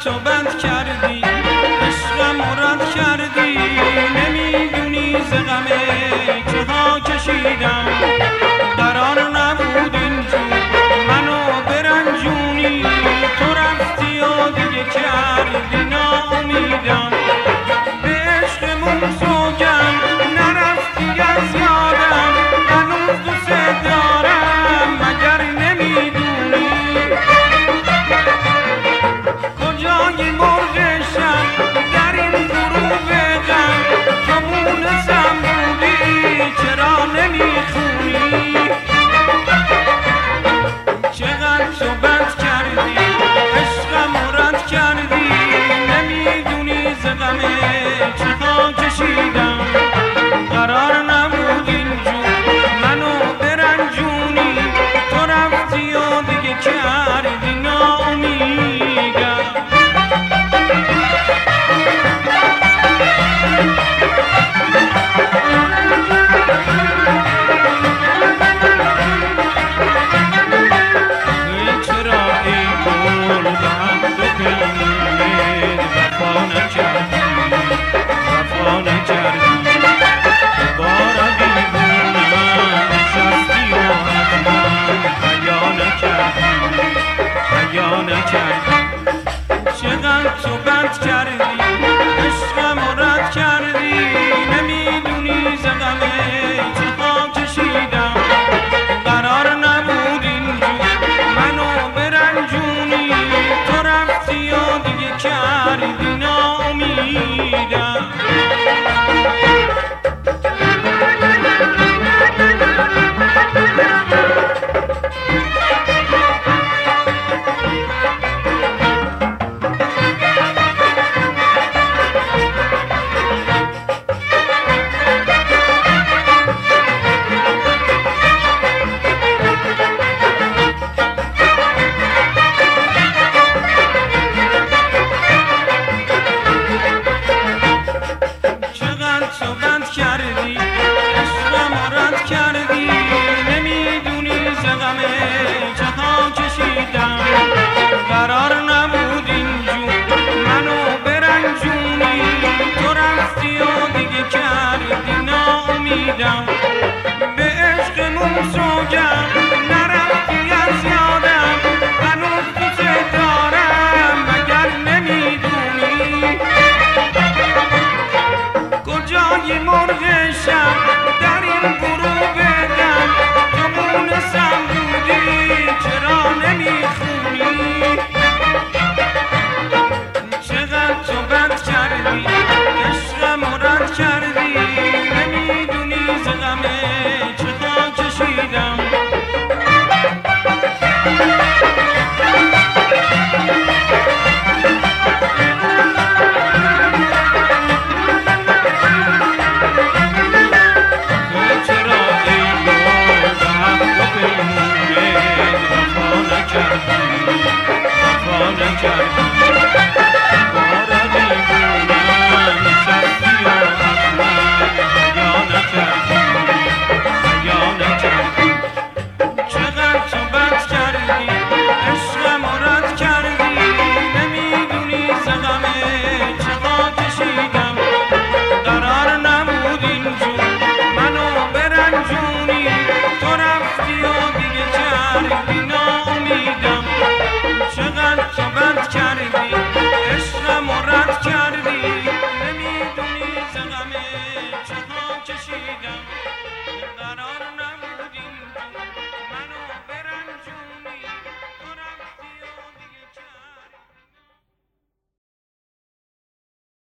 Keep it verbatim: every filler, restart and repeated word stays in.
تو بند کردی، عشقم رد کردی، نمیدونی ز غم که ها کشیدم. قرار نبود اینجور منو برنجونی، تو رفتی و دیگه کردی ناامیدم. به عشقمون سوگم نرفتی از یادم، هنوز دوست دارم مگر نمیدونی. کجای مرغ شب در این غروب غم، تو مونسم بودی چرا نمیخونی. چقدر تو بد کردی، عشقم رد کردی، نمیدونی ز غم چها کشیدم. قرار نبود اینجور منو برنجونی، تو رفتی و دیگه کردی ناامیدم. چقدر تو بد کردی، عشقم رد کردی، نمیدونی ز غم چها کشیدم. قرار نبود اینجور منو برنجونی، تو رفتی و دیگه کردی